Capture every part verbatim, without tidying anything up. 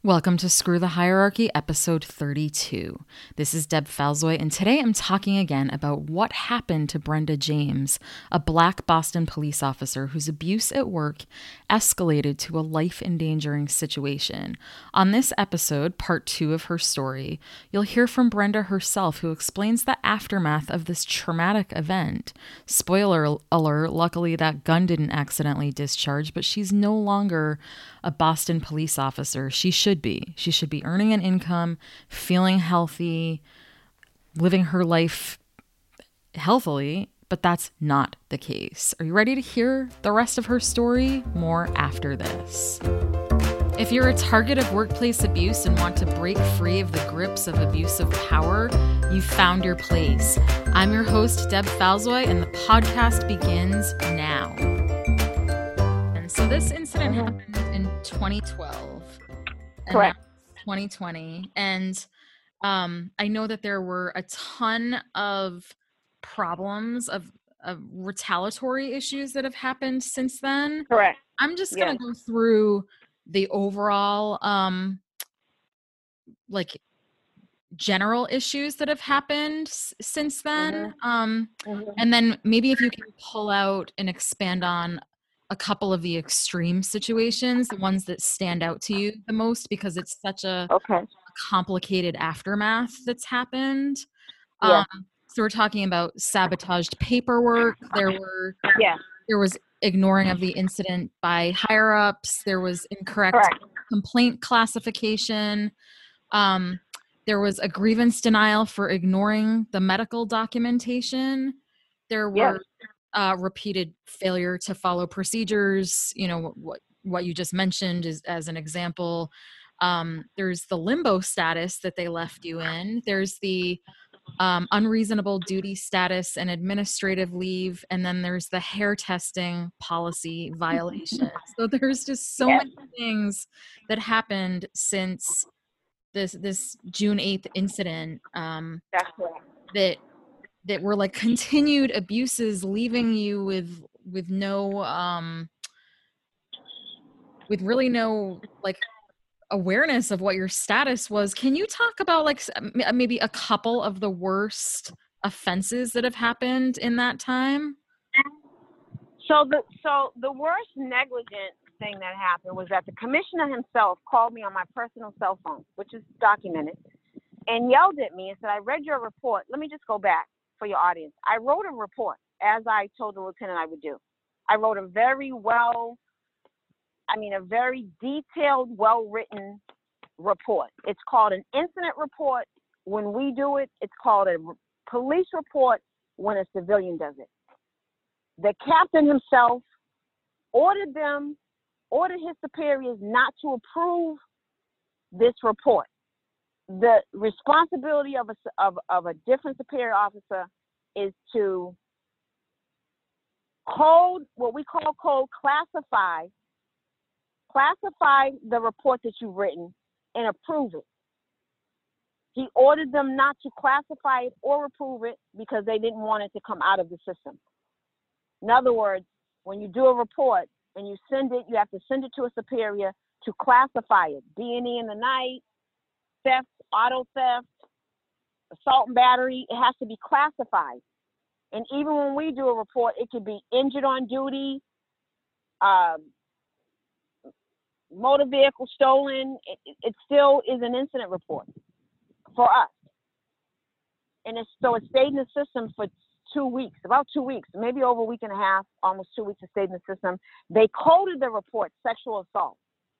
Welcome to Screw the Hierarchy, episode thirty-two. This is Deb Falzoy, and today I'm talking again about what happened to Brenda James, a Black Boston police officer whose abuse at work escalated to a life-endangering situation. On this episode, part two of her story, you'll hear from Brenda herself, who explains the aftermath of this traumatic event. Spoiler alert, luckily that gun didn't accidentally discharge, but she's no longer a Boston police officer. She should be. She should be earning an income, feeling healthy, living her life healthily, but that's not the case. Are you ready to hear the rest of her story? More after this. If you're a target of workplace abuse and want to break free of the grips of abusive power, you've found your place. I'm your host, Deb Falzoy, and the podcast begins now. And so this incident happened in twenty twelve. Correct. twenty twenty. And um, I know that there were a ton of problems of, of retaliatory issues that have happened since then. Correct. I'm just Yes. going to go through the overall, um, like, general issues that have happened s- since then. Um, Mhm. and then maybe if you can pull out and expand on a couple of the extreme situations, the ones that stand out to you the most, because it's such a Okay. complicated aftermath that's happened. Yes. Um, so we're talking about sabotaged paperwork. There were Yes. there was ignoring of the incident by higher ups. There was incorrect Correct. complaint classification. Um, there was a grievance denial for ignoring the medical documentation. There were Yes. uh, repeated failure to follow procedures. You know, what what you just mentioned is as an example. Um, there's the limbo status that they left you in. There's the um, unreasonable duty status and administrative leave. And then there's the hair testing policy violation. So there's just so Yes. many things that happened since this this June eighth incident, um, That's correct. that that were like continued abuses, leaving you with with no um, with really no like awareness of what your status was. Can you talk about like s- m- maybe a couple of the worst offenses that have happened in that time? So the so the worst negligent thing that happened was that the commissioner himself called me on my personal cell phone, which is documented, and yelled at me and said, "I read your report." Let me just go back for your audience. I wrote a report, as I told the lieutenant I would do. I wrote a very well, I mean, a very detailed, well-written report. It's called an incident report when we do it. It's called a r- police report when a civilian does it. The captain himself ordered them, ordered his superiors not to approve this report. The responsibility of a, s- of, of a different superior officer is to code, what we call code, classify, classify the report that you've written and approve it. He ordered them not to classify it or approve it because they didn't want it to come out of the system. In other words, when you do a report and you send it, you have to send it to a superior to classify it. D and E in the night, theft, auto theft, assault and battery, it has to be classified. And even when we do a report, it could be injured on duty, um, motor vehicle stolen. It, it it still is an incident report for us. And it's, so it stayed in the system for two weeks, about two weeks, maybe over a week and a half, almost two weeks it stayed in the system. They coded the report sexual assault.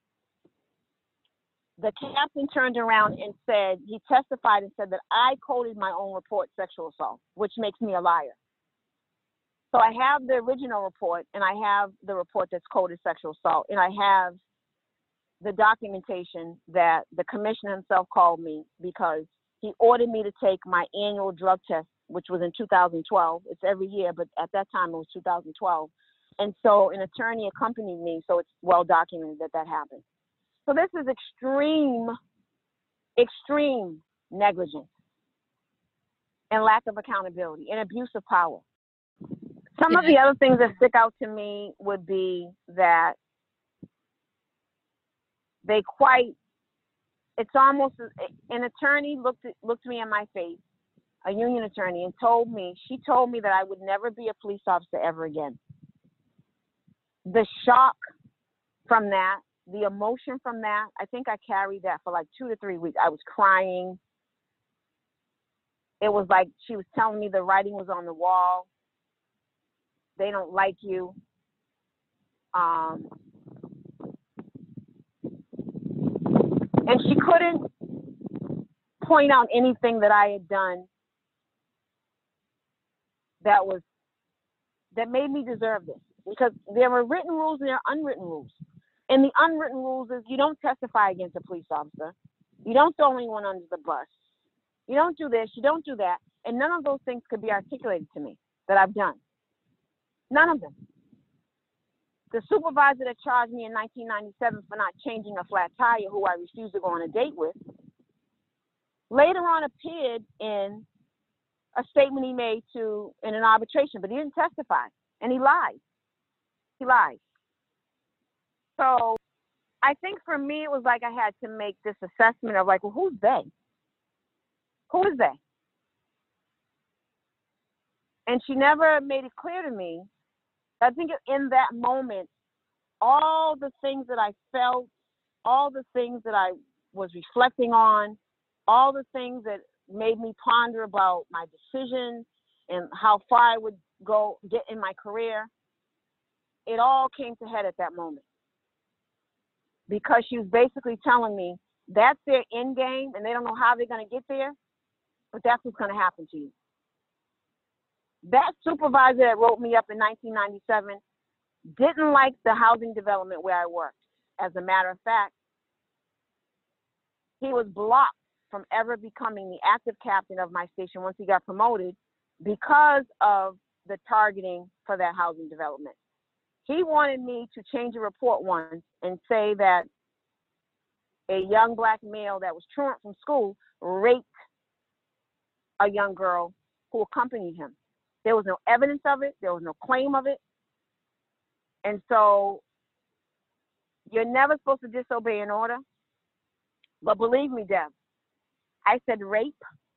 The captain turned around and said, he testified and said that I coded my own report sexual assault, which makes me a liar. So I have the original report and I have the report that's coded sexual assault, and I have the documentation that the commissioner himself called me because he ordered me to take my annual drug test, which was in two thousand twelve. It's every year, but at that time it was two thousand twelve. And so an attorney accompanied me, so it's well documented that that happened. So this is extreme, extreme negligence and lack of accountability and abuse of power. Some of the other things that stick out to me would be that they quite it's almost an attorney looked at, looked me in my face, a union attorney, and told me, she told me that I would never be a police officer ever again. The shock from that, the emotion from that, I think I carried that for like two to three weeks. I was crying. It was like she was telling me the writing was on the wall. They don't like you. Um, and she couldn't point out anything that I had done that was, that made me deserve this. Because there were written rules and there are unwritten rules. And the unwritten rules is you don't testify against a police officer. You don't throw anyone under the bus. You don't do this, you don't do that. And none of those things could be articulated to me that I've done. None of them. The supervisor that charged me in nineteen ninety-seven for not changing a flat tire, who I refused to go on a date with, later on appeared in a statement he made to in an arbitration, but he didn't testify, and he lied. He lied. So I think for me, it was like I had to make this assessment of like, well, who's they? Who is they? And she never made it clear to me. I think in that moment, all the things that I felt, all the things that I was reflecting on, all the things that made me ponder about my decision and how far I would go get in my career, it all came to head at that moment. Because she was basically telling me that's their end game and they don't know how they're going to get there, but that's what's going to happen to you. That supervisor that wrote me up in nineteen ninety-seven didn't like the housing development where I worked. As a matter of fact, he was blocked from ever becoming the active captain of my station once he got promoted because of the targeting for that housing development. He wanted me to change a report once and say that a young black male that was truant from school raped a young girl who accompanied him. There was no evidence of it. There was no claim of it. And so you're never supposed to disobey an order. But believe me, Deb, I said rape.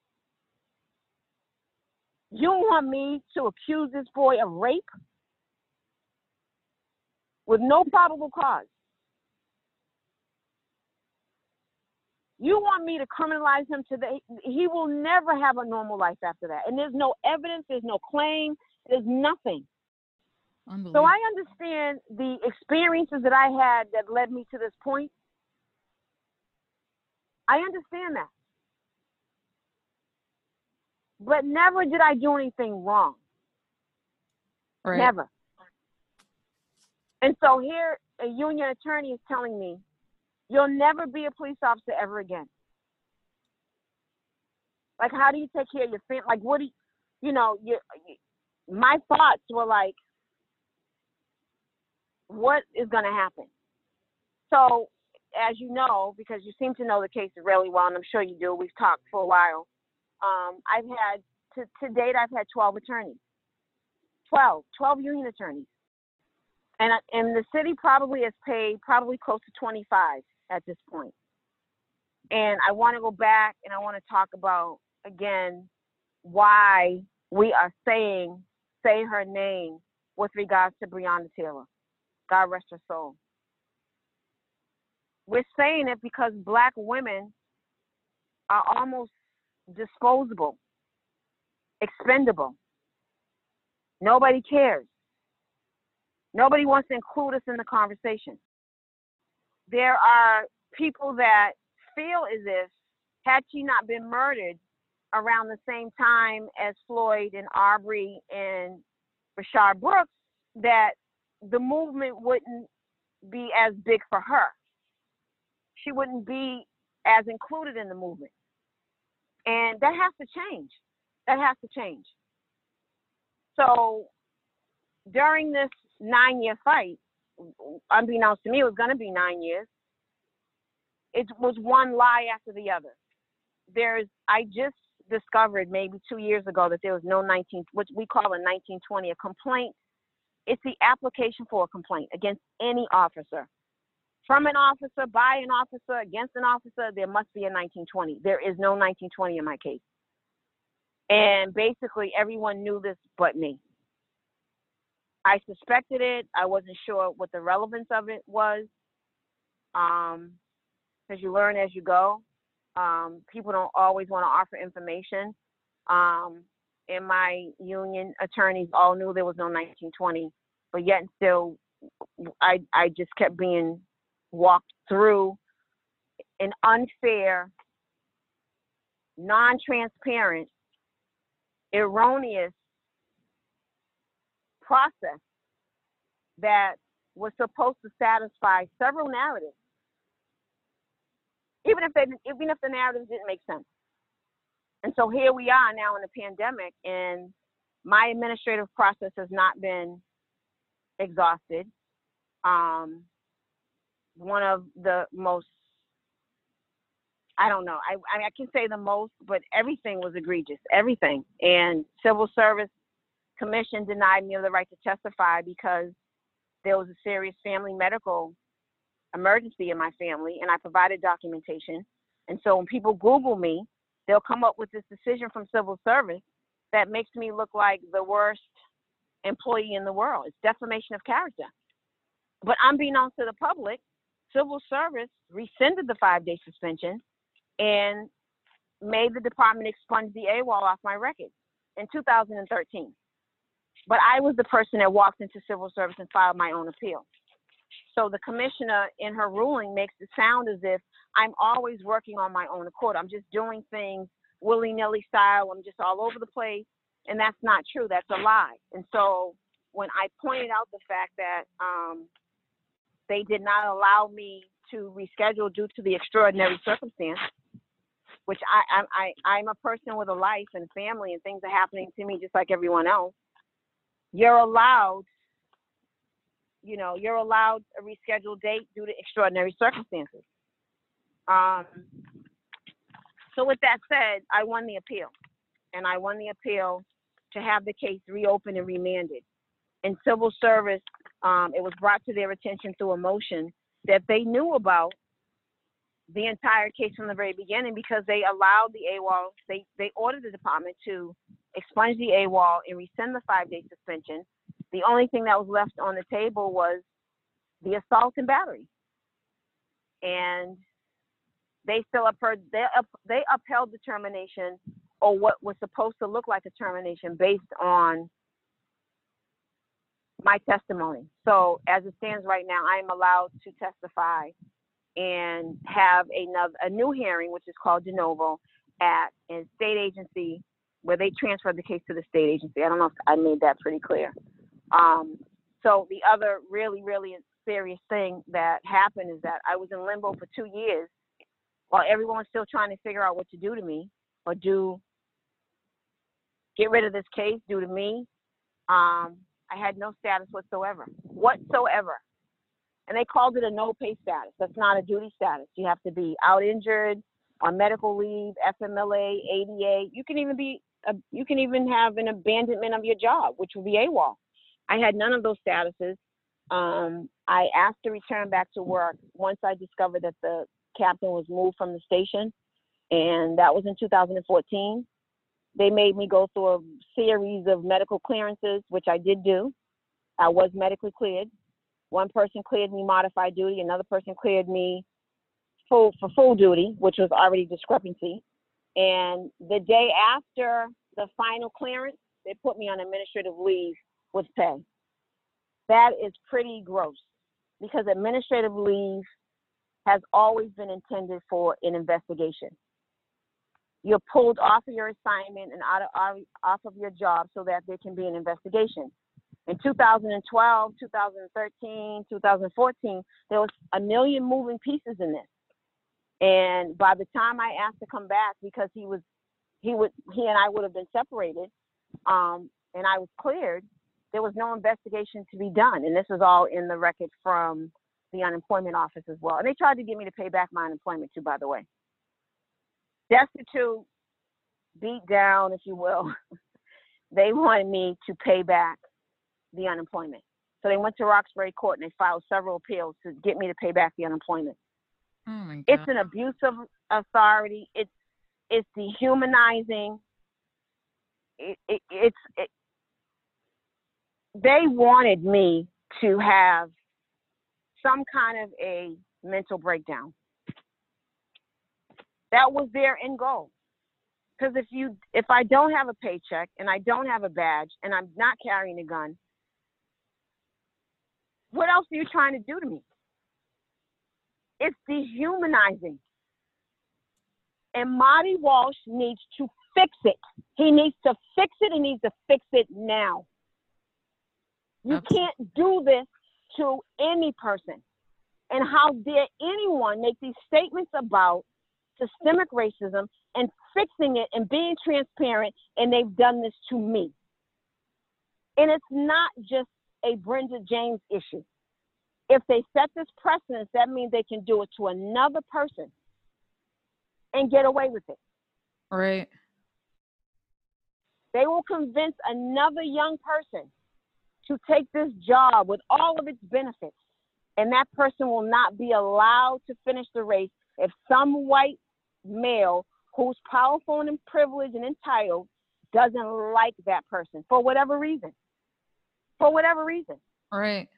You want me to accuse this boy of rape with no probable cause? You want me to criminalize him to the, he will never have a normal life after that. And there's no evidence, there's no claim, there's nothing. So I understand the experiences that I had that led me to this point. I understand that. But never did I do anything wrong. Right. Never. And so here, a union attorney is telling me, you'll never be a police officer ever again. Like, how do you take care of your family? Like, what do you, you know, you, my thoughts were like, what is going to happen? So, as you know, because you seem to know the case really well, and I'm sure you do, we've talked for a while, um, I've had, to, to date, I've had twelve attorneys. twelve, twelve union attorneys. And, and the city probably has paid probably close to twenty-five at this point. And I want to go back and I want to talk about, again, why we are saying, say her name with regards to Breonna Taylor. God rest her soul. We're saying it because Black women are almost disposable, expendable. Nobody cares. Nobody wants to include us in the conversation. There are people that feel as if, had she not been murdered around the same time as Floyd and Arbery and Rayshard Brooks, that the movement wouldn't be as big for her. She wouldn't be as included in the movement. And that has to change. That has to change. So during this nine-year fight, unbeknownst to me, it was going to be nine years. It was one lie after the other. There's, I just discovered maybe two years ago that there was no nineteen, what we call a nineteen twenty, a complaint. It's the application for a complaint against any officer from an officer, by an officer, against an officer, there must be a nineteen twenty. There is no nineteen twenty in my case. And basically everyone knew this but me. I suspected it. I wasn't sure what the relevance of it was. Um, because you learn as you go. Um, people don't always want to offer information. Um, in my union, attorneys all knew there was no nineteen twenty, but yet and still, I I just kept being walked through an unfair, non-transparent, erroneous process that was supposed to satisfy several narratives, even if they, even if the narratives didn't make sense. And so here we are now in the pandemic, and my administrative process has not been exhausted. Um, one of the most, I don't know, I, I I can say the most, but everything was egregious, everything. And Civil Service Commission denied me of the right to testify because there was a serious family medical emergency in my family, and I provided documentation. And so when people Google me, they'll come up with this decision from Civil Service that makes me look like the worst employee in the world. It's defamation of character. But unbeknownst to the public, Civil Service rescinded the five-day suspension and made the department expunge the AWOL off my record in two thousand thirteen. But I was the person that walked into Civil Service and filed my own appeal. So the commissioner in her ruling makes it sound as if I'm always working on my own accord. I'm just doing things willy-nilly style. I'm just all over the place. And that's not true. That's a lie. And so when I pointed out the fact that um, they did not allow me to reschedule due to the extraordinary circumstance, which I, I, I, I'm a person with a life and family and things are happening to me just like everyone else, you're allowed, you know, you're allowed a rescheduled date due to extraordinary circumstances. Um, so with that said, I won the appeal, and I won the appeal to have the case reopened and remanded. In Civil Service, um, it was brought to their attention through a motion that they knew about the entire case from the very beginning because they allowed the AWOL, they, they ordered the department to expunge the AWOL and rescind the five-day suspension. The only thing that was left on the table was the assault and battery. And they still upheld, they, up, they upheld the termination, or what was supposed to look like a termination, based on my testimony. So as it stands right now, I am allowed to testify and have another, a new hearing, which is called de novo, at a state agency where they transferred the case to the state agency. I don't know if I made that pretty clear. Um, so the other really, really serious thing that happened is that I was in limbo for two years while everyone was still trying to figure out what to do to me, or do, get rid of this case, do to me. Um, I had no status whatsoever, whatsoever. And they called it a no pay status. That's not a duty status. You have to be out injured, on medical leave, F M L A, A D A. You can even be, a, you can even have an abandonment of your job, which would be AWOL. I had none of those statuses. Um, I asked to return back to work once I discovered that the captain was moved from the station, and that was in two thousand fourteen. They made me go through a series of medical clearances, which I did do. I was medically cleared. One person cleared me modified duty. Another person cleared me full for full duty, which was already discrepancy. And the day after the final clearance, they put me on administrative leave with pay. That is pretty gross, because administrative leave has always been intended for an investigation. You're pulled off of your assignment and out of, off of your job so that there can be an investigation. In two thousand twelve, two thousand thirteen, two thousand fourteen, there was a million moving pieces in this. And by the time I asked to come back, because he was, he would, he and I would have been separated, um, and I was cleared, there was no investigation to be done. And this was all in the record from the unemployment office as well. And they tried to get me to pay back my unemployment too, by the way. Destitute, beat down, if you will. They wanted me to pay back the unemployment. So they went to Roxbury Court and they filed several appeals to get me to pay back the unemployment. Oh my God. It's an abuse of authority. It's it's dehumanizing. It, it, it's it, they wanted me to have some kind of a mental breakdown. That was their end goal. Because if you if I don't have a paycheck and I don't have a badge and I'm not carrying a gun, what else are you trying to do to me? It's dehumanizing. And Marty Walsh needs to fix it. He needs to fix it and needs to fix it now. You Absolutely. can't do this to any person. And how dare anyone make these statements about systemic racism and fixing it and being transparent, and they've done this to me. And it's not just a Brenda James issue. If they set this precedence, that means they can do it to another person and get away with it. Right. They will convince another young person to take this job with all of its benefits, and that person will not be allowed to finish the race if some white male who's powerful and privileged and entitled doesn't like that person for whatever reason. For whatever reason. Right.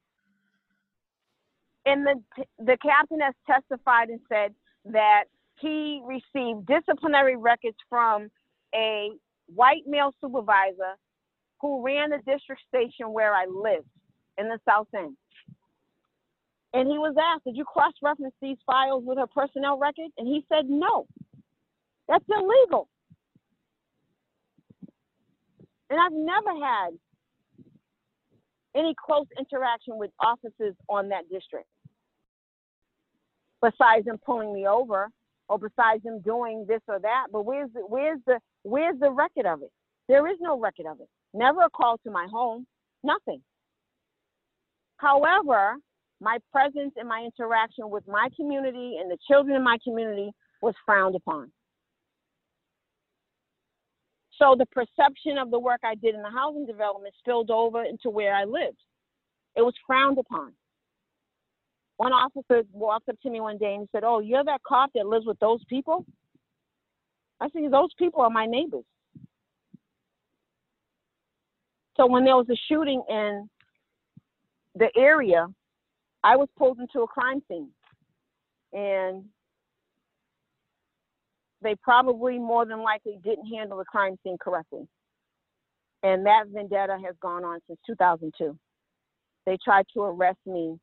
And the the captain has testified and said that he received disciplinary records from a white male supervisor who ran the district station where I lived in the South End. And he was asked, did you cross-reference these files with her personnel record? And he said, no, that's illegal. And I've never had any close interaction with officers on that district, besides them pulling me over or besides them doing this or that. But where's the, where's the, where's the record of it? There is no record of it. Never a call to my home, nothing. However, my presence and my interaction with my community and the children in my community was frowned upon. So the perception of the work I did in the housing development spilled over into where I lived. It was frowned upon. One officer walked up to me one day and he said, oh, you're that cop that lives with those people? I said, those people are my neighbors. So when there was a shooting in the area, I was pulled into a crime scene. And they probably more than likely didn't handle the crime scene correctly. And that vendetta has gone on since two thousand two. They tried to arrest me.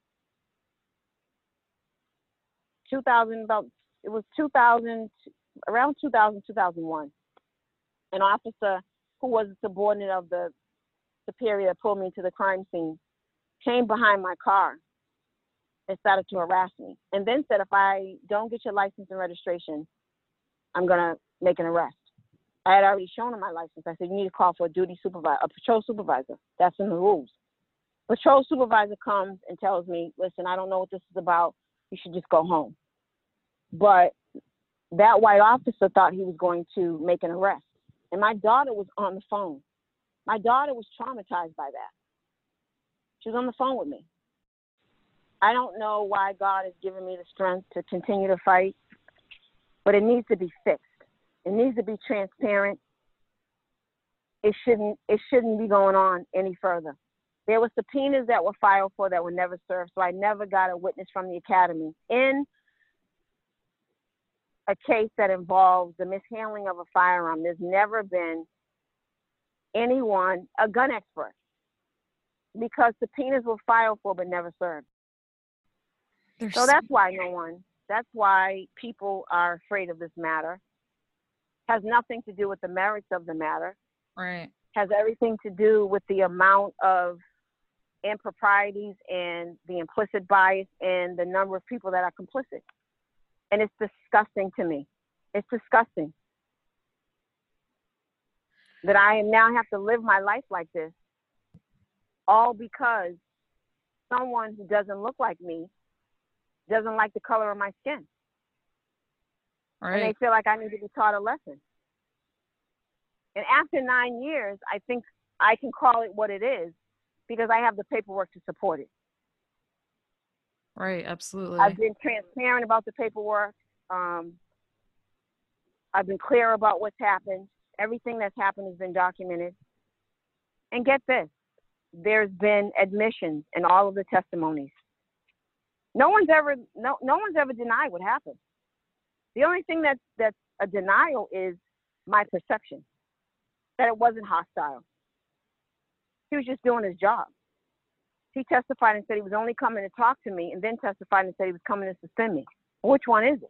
two thousand, about, it was two thousand, around two thousand, two thousand one. An officer who was a subordinate of the superior that pulled me to the crime scene came behind my car and started to harass me. And then said, if I don't get your license and registration, I'm going to make an arrest. I had already shown him my license. I said, you need to call for a duty supervisor, a patrol supervisor. That's in the rules. Patrol supervisor comes and tells me, listen, I don't know what this is about. You should just go home. But that white officer thought he was going to make an arrest. And my daughter was on the phone. My daughter was traumatized by that. She was on the phone with me. I don't know why God has given me the strength to continue to fight, but it needs to be fixed. It needs to be transparent. It shouldn't, it shouldn't be going on any further. There were subpoenas that were filed for that were never served, so I never got a witness from the academy in a case that involves the mishandling of a firearm. There's never been anyone, a gun expert, because subpoenas were filed for but never served. There's So that's why no one, that's why people are afraid of this matter. Has nothing to do with the merits of the matter. right. Has everything to do with the amount of improprieties and the implicit bias and the number of people that are complicit. And it's disgusting to me. It's disgusting that I now have to live my life like this, all because someone who doesn't look like me doesn't like the color of my skin. Right. And they feel like I need to be taught a lesson. And after nine years, I think I can call it what it is. because I have the paperwork to support it. Right, absolutely. I've been transparent about the paperwork. Um, I've been clear about what's happened. Everything that's happened has been documented. And get this, there's been admissions in all of the testimonies. No one's ever no no one's ever denied what happened. The only thing that's that's a denial is my perception that it wasn't hostile. He was just doing his job. He testified and said he was only coming to talk to me, and then testified and said he was coming to suspend me. Which one is it?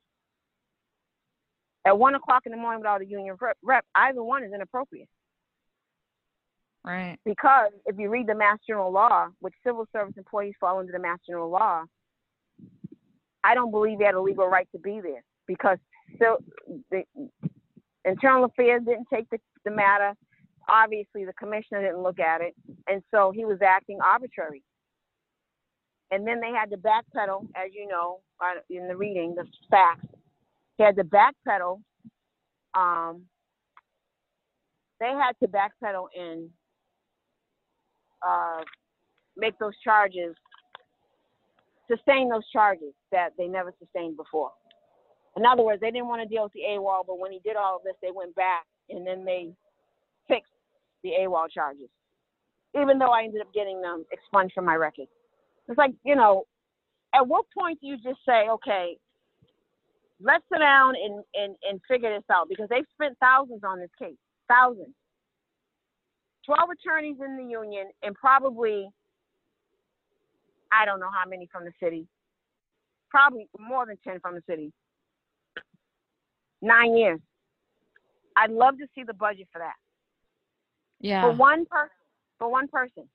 At one o'clock in the morning without a union rep, either one is inappropriate. Right. Because if you read the Mass General Law, which civil service employees fall under the Mass General Law, I don't believe he had a legal right to be there, because so the Internal Affairs didn't take the, the matter. Obviously, the commissioner didn't look at it, and so he was acting arbitrary. And then they had to backpedal, as you know, in the reading, the facts. They had to backpedal. Um, they had to backpedal and uh, make those charges, sustain those charges that they never sustained before. In other words, they didn't want to deal with the AWOL, but when he did all of this, they went back and then they fixed the AWOL charges, even though I ended up getting them expunged from my record. It's like, you know, at what point do you just say, okay, let's sit down and, and, and figure this out? Because they've spent thousands on this case, thousands. twelve attorneys in the union and probably, I don't know how many from the city, probably more than ten from the city. Nine years. I'd love to see the budget for that. Yeah. For one person, for one person.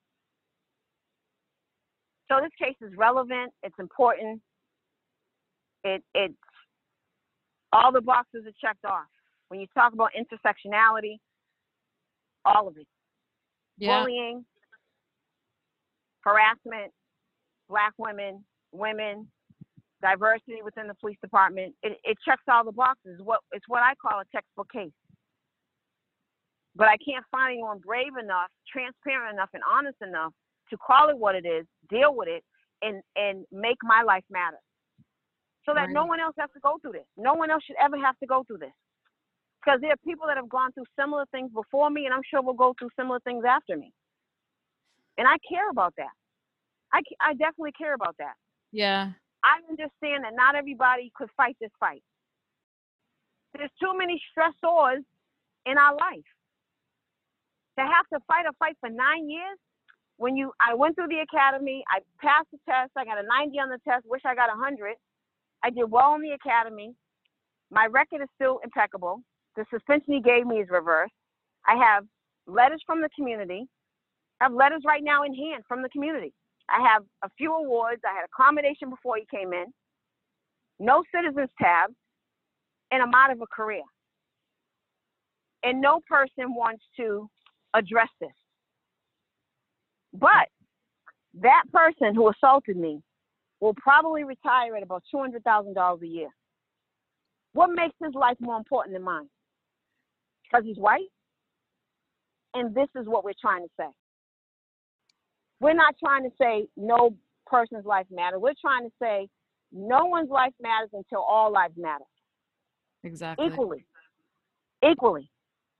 So this case is relevant. It's important. It it's all the boxes are checked off. When you talk about intersectionality, all of it. Yeah. Bullying, harassment, Black women, women, diversity within the police department. It, it checks all the boxes. What it's what I call a textbook case. But I can't find anyone brave enough, transparent enough, and honest enough to call it what it is, deal with it, and, and make my life matter. So that Right. no one else has to go through this. No one else should ever have to go through this. Because there are people that have gone through similar things before me, and I'm sure will go through similar things after me. And I care about that. I, I definitely care about that. Yeah. I understand that not everybody could fight this fight. There's too many stressors in our life. To have to fight a fight for nine years, when you, I went through the academy, I passed the test, I got a ninety on the test, wish I got a hundred. I did well in the academy. My record is still impeccable. The suspension he gave me is reversed. I have letters from the community. I have letters right now in hand from the community. I have a few awards. I had accommodation before he came in, no citizens tab, and I'm out of a career. And no person wants to address this. But that person who assaulted me will probably retire at about two hundred thousand dollars a year. What makes his life more important than mine? Because he's white? And this is what we're trying to say. We're not trying to say no person's life matters. We're trying to say no one's life matters until all lives matter. Exactly. Equally. Equally.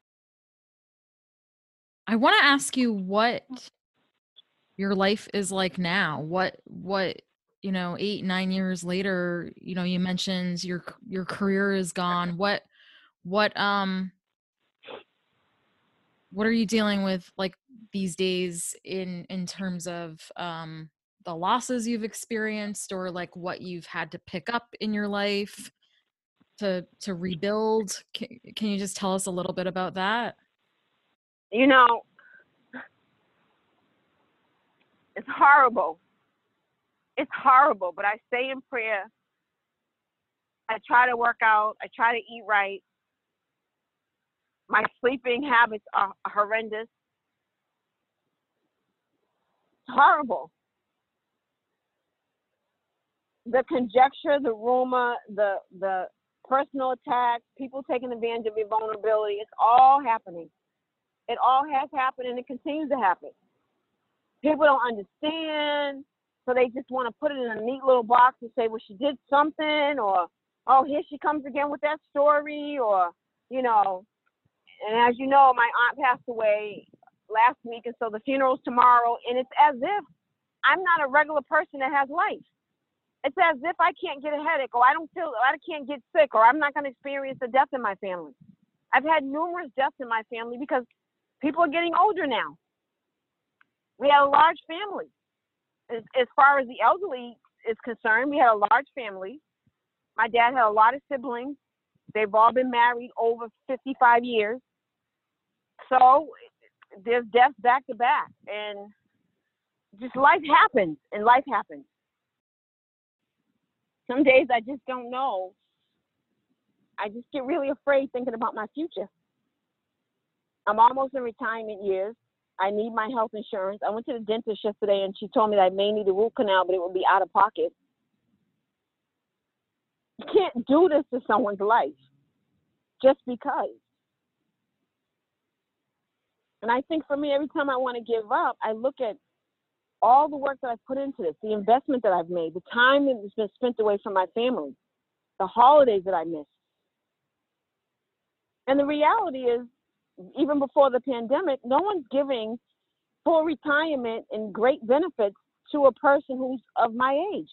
I want to ask you what your life is like now. What, what, you know, eight, nine years later, you know, you mentioned your, your career is gone. What, what, um, what are you dealing with like these days in, in terms of, um, the losses you've experienced, or like what you've had to pick up in your life to, to rebuild? Can, can you just tell us a little bit about that? You know, it's horrible. It's horrible, but I stay in prayer. I try to work out. I try to eat right. My sleeping habits are horrendous. It's horrible. The conjecture, the rumor, the the personal attacks, people taking advantage of your vulnerability, it's all happening. It all has happened and it continues to happen. People don't understand, so they just want to put it in a neat little box and say, well, she did something, or, oh, here she comes again with that story, or, you know. And as you know, my aunt passed away last week, and so the funeral's tomorrow, and it's as if I'm not a regular person that has life. It's as if I can't get a headache, or I don't feel, I can't get sick, or I'm not going to experience a death in my family. I've had numerous deaths in my family because people are getting older now. We had a large family. As, as far as the elderly is concerned, we had a large family. My dad had a lot of siblings. They've all been married over fifty-five years. So there's deaths back to back. And just life happens, and life happens. Some days I just don't know. I just get really afraid thinking about my future. I'm almost in retirement years. I need my health insurance. I went to the dentist yesterday, and she told me that I may need a root canal, but it would be out of pocket. You can't do this to someone's life just because. And I think for me, every time I want to give up, I look at all the work that I've put into this, the investment that I've made, the time that has been spent away from my family, the holidays that I miss. And the reality is, even before the pandemic, no one's giving full retirement and great benefits to a person who's of my age.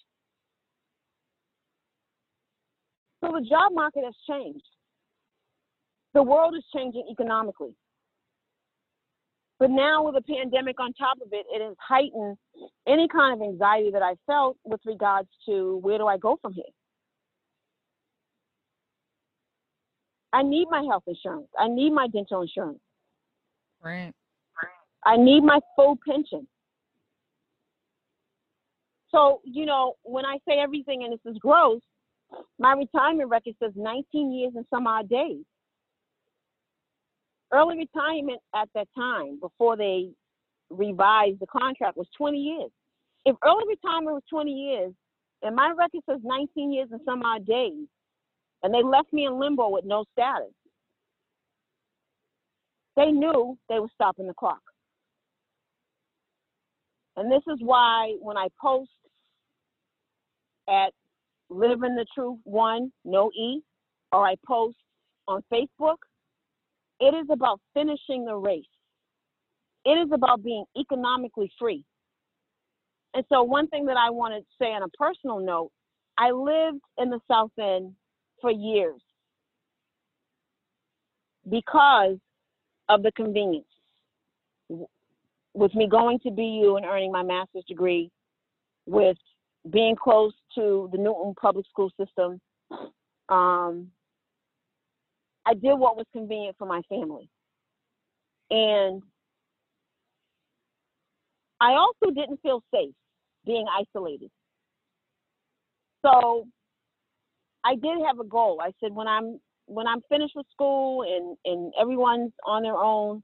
So the job market has changed. The world is changing economically. But now with the pandemic on top of it, it has heightened any kind of anxiety that I felt with regards to where do I go from here? I need my health insurance. I need my dental insurance. Right. I need my full pension. So, you know, when I say everything, and this is gross, my retirement record says nineteen years and some odd days. Early retirement at that time, before they revised the contract, was twenty years. If early retirement was twenty years, and my record says nineteen years and some odd days, and they left me in limbo with no status, they knew they were stopping the clock. And this is why when I post at Living the Truth One, no E, or I post on Facebook, it is about finishing the race. It is about being economically free. And so one thing that I want to say on a personal note, I lived in the South End for years because of the convenience. With me going to B U and earning my master's degree, with being close to the Newton public school system, um, I did what was convenient for my family. And I also didn't feel safe being isolated. So I did have a goal. I said, when I'm when I'm finished with school and, and everyone's on their own,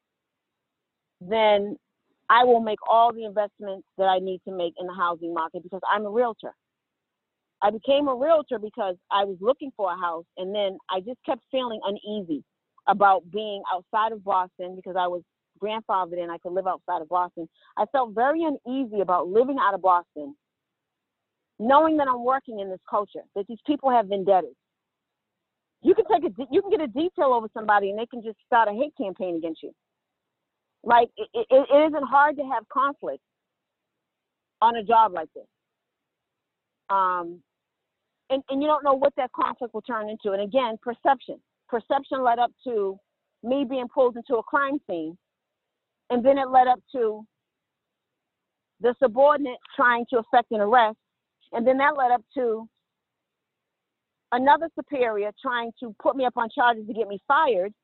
then I will make all the investments that I need to make in the housing market, because I'm a realtor. I became a realtor because I was looking for a house, and then I just kept feeling uneasy about being outside of Boston because I was grandfathered in. I could live outside of Boston. I felt very uneasy about living out of Boston, knowing that I'm working in this culture, that these people have vendettas. You can take a, you can get a detail over somebody and they can just start a hate campaign against you. Like, it, it, it isn't hard to have conflict on a job like this. Um, and, and you don't know what that conflict will turn into. And again, perception. Perception led up to me being pulled into a crime scene. And then it led up to the subordinate trying to effect an arrest. And then that led up to another superior trying to put me up on charges to get me fired.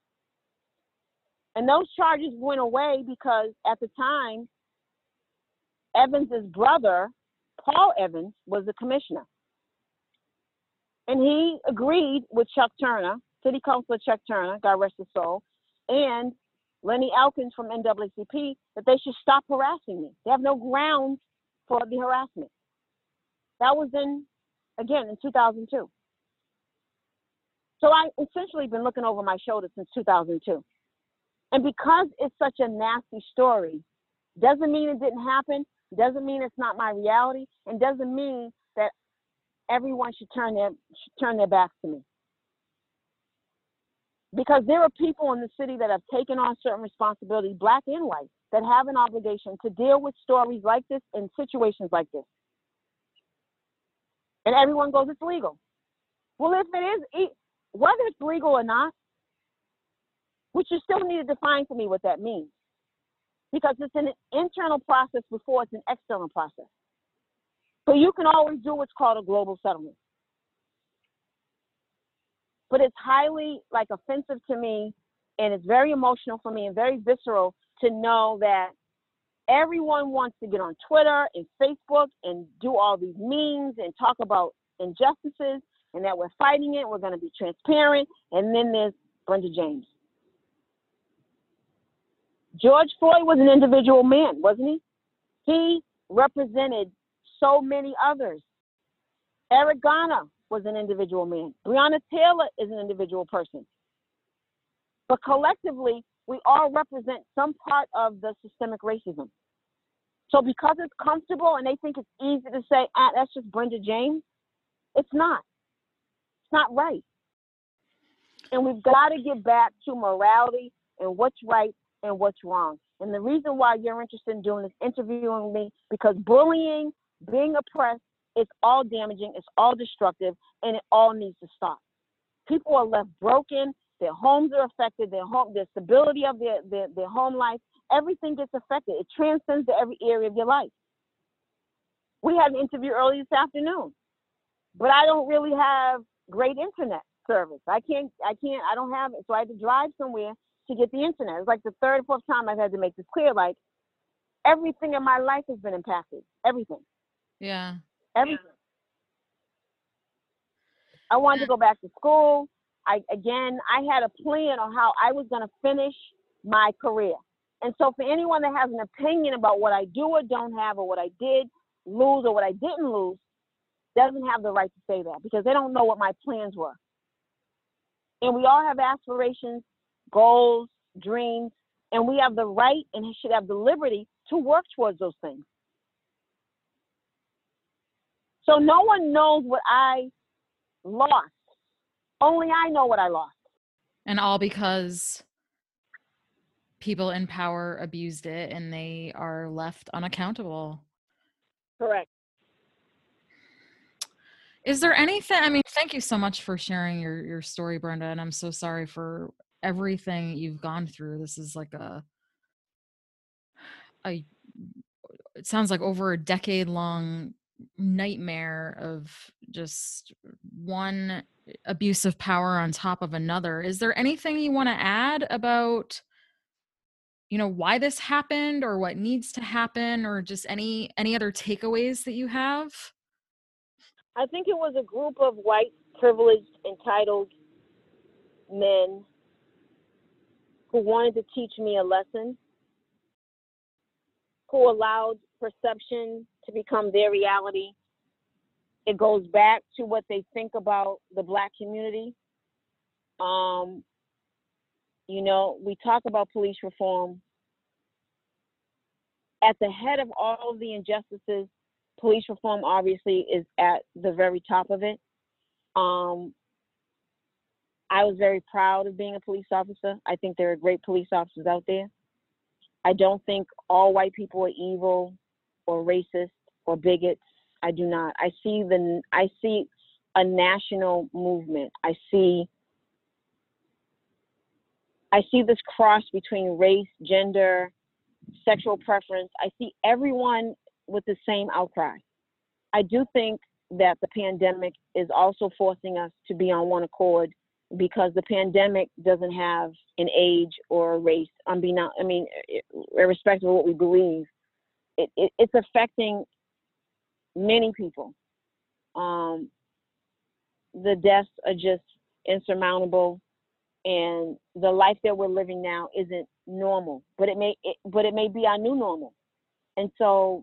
And those charges went away because at the time, Evans's brother, Paul Evans, was the commissioner. And he agreed with Chuck Turner, City Councilor Chuck Turner, God rest his soul, and Lenny Elkins from N double A C P, that they should stop harassing me. They have no grounds for the harassment. That was in, again, in two thousand two. So I essentially been looking over my shoulder since two thousand two. And because it's such a nasty story, Doesn't mean it didn't happen. Doesn't mean it's not my reality. And doesn't mean that everyone should turn their should turn their backs to me. Because there are people in the city that have taken on certain responsibilities, black and white, that have an obligation to deal with stories like this and situations like this. And everyone goes, it's legal. Well, if it is, whether it's legal or not, which you still need to define for me what that means. Because it's an internal process before it's an external process. So you can always do what's called a global settlement. But it's highly like offensive to me, and it's very emotional for me and very visceral to know that everyone wants to get on Twitter and Facebook and do all these memes and talk about injustices and that we're fighting it, we're going to be transparent, and then there's Brenda James. George Floyd was an individual man, wasn't he? He represented so many others. Eric Garner was an individual man. Breonna Taylor is an individual person. But collectively, we all represent some part of the systemic racism. So because it's comfortable and they think it's easy to say, ah, that's just Brenda James, it's not. It's not right. And we've got to get back to morality and what's right and what's wrong. And the reason why you're interested in doing this, interviewing me, because bullying, being oppressed, it's all damaging, it's all destructive, and it all needs to stop. People are left broken, their homes are affected, their home, their stability of their, their, their home life, everything gets affected. It transcends to every area of your life. We had an interview early this afternoon, but I don't really have great internet service. I can't, I can't, I don't have it, so I had to drive somewhere to get the internet. It's like the third or fourth time I've had to make this clear, like everything in my life has been impacted, everything. Yeah. Everything. I wanted to go back to school. I again, I had a plan on how I was going to finish my career. And so for anyone that has an opinion about what I do or don't have, or what I did lose or what I didn't lose, doesn't have the right to say that, because they don't know what my plans were. And we all have aspirations, goals, dreams, and we have the right and should have the liberty to work towards those things. So no one knows what I lost. Only I know what I lost. And all because people in power abused it and they are left unaccountable. Correct. Is there anything, I mean, thank you so much for sharing your, your story, Brenda, and I'm so sorry for everything you've gone through. This is like a, a it sounds like over a decade long nightmare of just one abuse of power on top of another. Is there anything you want to add about, you know, why this happened or what needs to happen, or just any any other takeaways that you have? I think it was a group of white, privileged, entitled men who wanted to teach me a lesson, who allowed perception to become their reality. It goes back to what they think about the Black community. Um, you know, we talk about police reform. At the head of all of the injustices, police reform obviously is at the very top of it. Um, I was very proud of being a police officer. I think there are great police officers out there. I don't think all white people are evil or racist or bigots. I do not. I see the I see a national movement. I see I see this cross between race, gender, sexual preference. I see everyone with the same outcry. I do think that the pandemic is also forcing us to be on one accord, because the pandemic doesn't have an age or a race. I'm being, I mean, irrespective of what we believe, it, it, it's affecting many people. Um, the deaths are just insurmountable, and the life that we're living now isn't normal. But it may, it, but it may be our new normal, and so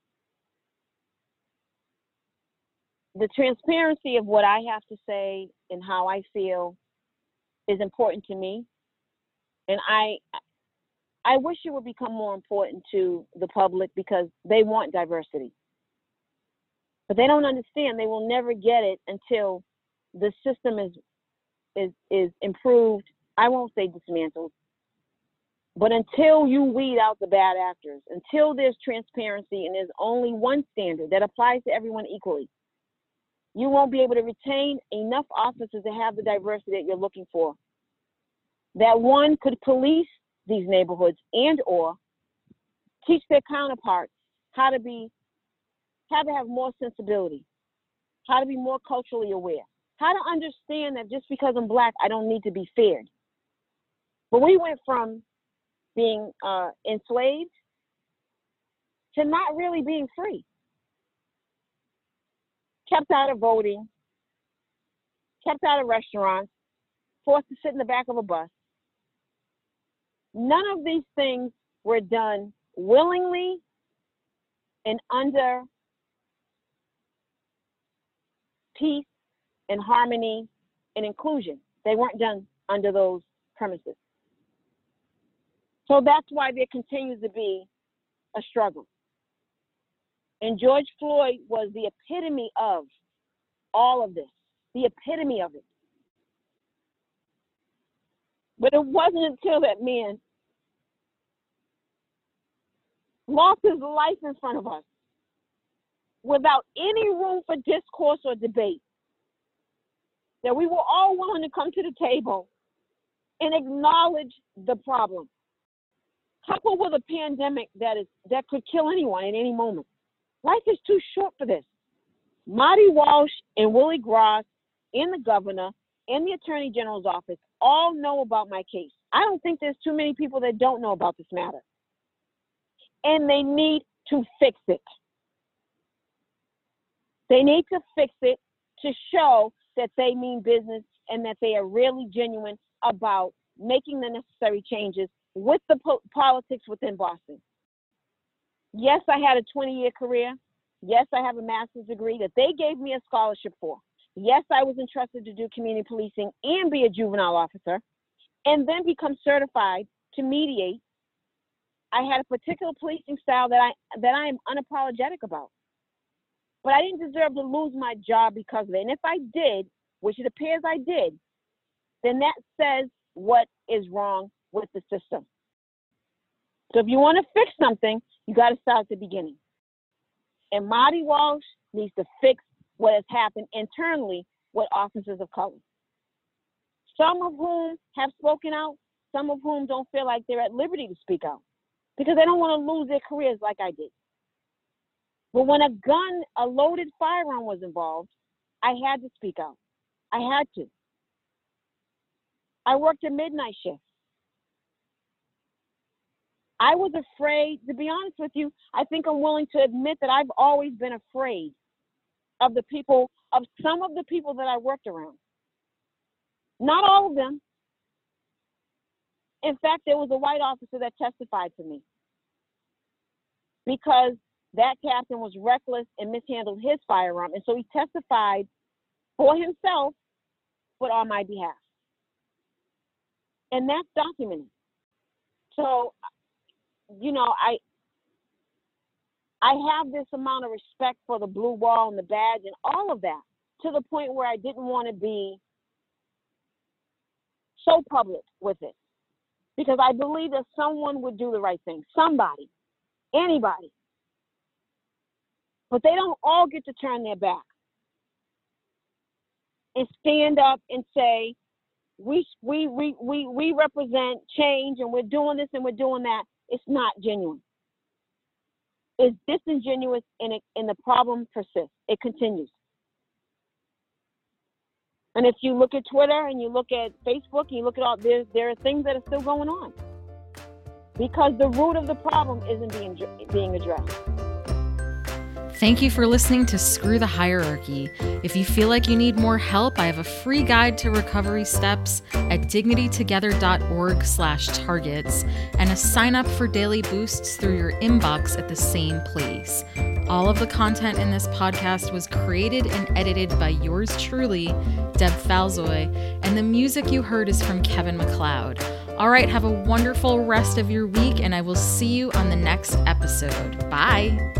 the transparency of what I have to say and how I feel is important to me. And I, I wish it would become more important to the public because they want diversity. But they don't understand they will never get it until the system is is is improved. I won't say dismantled, but until you weed out the bad actors, until there's transparency and there's only one standard that applies to everyone equally, you won't be able to retain enough officers to have the diversity that you're looking for. That one could police these neighborhoods and or teach their counterparts how to be, how to have more sensibility, how to be more culturally aware, how to understand that just because I'm Black, I don't need to be feared. But we went from being uh, enslaved to not really being free. Kept out of voting, kept out of restaurants, forced to sit in the back of a bus. None of these things were done willingly and under peace and harmony and inclusion. They weren't done under those premises. So that's why there continues to be a struggle. And George Floyd was the epitome of all of this, the epitome of it. But it wasn't until that man lost his life in front of us without any room for discourse or debate that we were all willing to come to the table and acknowledge the problem. Coupled with a pandemic that is that could kill anyone at any moment. Life is too short for this. Marty Walsh and Willie Gross and the governor and the attorney general's office all know about my case. I don't think there's too many people that don't know about this matter. And they need to fix it. They need to fix it to show that they mean business and that they are really genuine about making the necessary changes with the po- politics within Boston. Yes, I had a twenty-year career. Yes, I have a master's degree that they gave me a scholarship for. Yes, I was entrusted to do community policing and be a juvenile officer and then become certified to mediate. I had a particular policing style that I that I am unapologetic about. But I didn't deserve to lose my job because of it. And if I did, which it appears I did, then that says what is wrong with the system. So if you want to fix something, you got to start at the beginning. And Marty Walsh needs to fix what has happened internally with officers of color. Some of whom have spoken out, some of whom don't feel like they're at liberty to speak out because they don't want to lose their careers like I did. But when a gun, a loaded firearm was involved, I had to speak out. I had to. I worked a midnight shift. I was afraid, to be honest with you, I think I'm willing to admit that I've always been afraid of the people, of some of the people that I worked around. Not all of them. In fact, there was a white officer that testified to me because that captain was reckless and mishandled his firearm. And so he testified for himself, but on my behalf. And that's documented. So, you know, I I have this amount of respect for the blue wall and the badge and all of that to the point where I didn't want to be so public with it because I believe that someone would do the right thing. Somebody, anybody. But they don't all get to turn their back and stand up and say, we, we, we, we, we represent change and we're doing this and we're doing that. It's not genuine. It's disingenuous and, it, and the problem persists. It continues. And if you look at Twitter and you look at Facebook and you look at all, there, there are things that are still going on because the root of the problem isn't being, being addressed. Thank you for listening to Screw the Hierarchy. If you feel like you need more help, I have a free guide to recovery steps at dignitytogether.org slash targets and a sign up for daily boosts through your inbox at the same place. All of the content in this podcast was created and edited by yours truly, Deb Falzoy, and the music you heard is from Kevin MacLeod. All right, have a wonderful rest of your week, and I will see you on the next episode. Bye.